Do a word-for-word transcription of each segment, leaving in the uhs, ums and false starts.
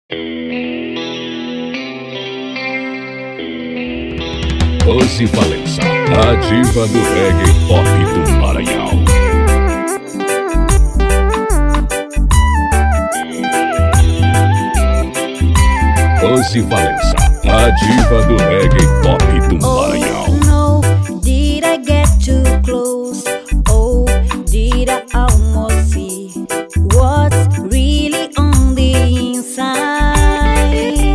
Rose Valença, a diva do reggae pop do Maranhão. Rose Valença, a diva do reggae pop do Maranhão. Oh no, did I get too close? Oh, did I almost see what's really on the inside?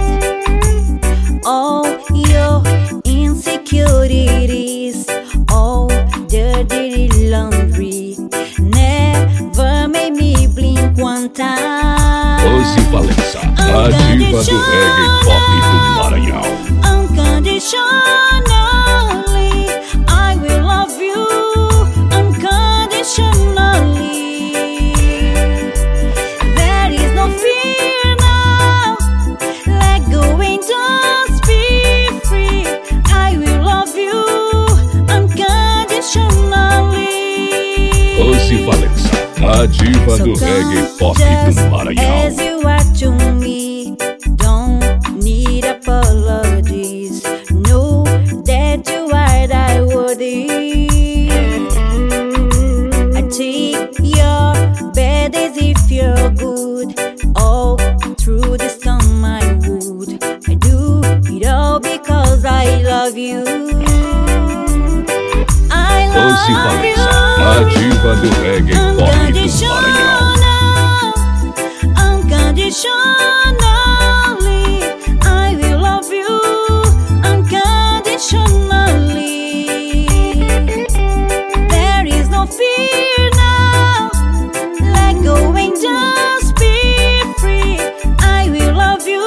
All your insecurities, all the dirty laundry, never made me blink one time. Rose Valença, a diva do reggae pop do Maranhão. Unconditionally, I will love you unconditionally. There is no fear now, let go and just be free. I will love you unconditionally. Rose Valença, a diva do reggae pop do Maranhão. As you are to me, don't need apologies. Know that you are that worthy. I take your bad as if you're good. All through the storm I would. I do it all because I love you. I Rose love Valença, you. a diva do reggae pop do Maranhão. Unconditionally, I will love you unconditionally. There is no fear now, let go and just be free. I will love you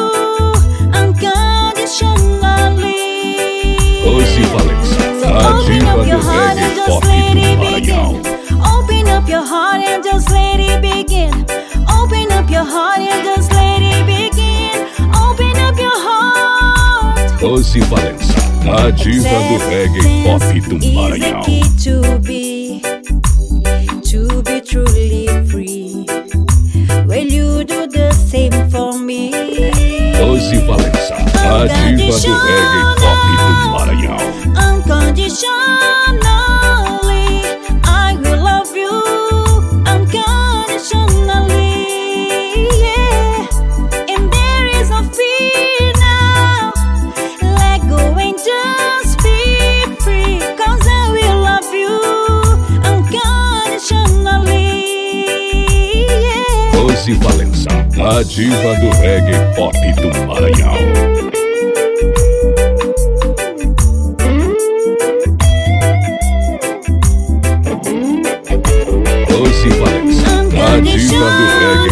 unconditionally. Rose Valença, a diva do reggae pop do Maranhão. Open up your heart and just let it begin. Open up your heart and just let it begin. Open up your heart. Rose Valença, a diva do reggae pop do Maranhão. It's to be, to be truly free. Will you do the same for me? Rose Valença, a diva do reggae pop do Maranhão. Unconditionally, I will love you unconditionally. Yeah, and there is no fear now. Let go and just be free. Cause I will love you unconditionally. Yeah. Rose Valença, a diva do reggae pop do Maranhão. Rose Valença, a diva do reggae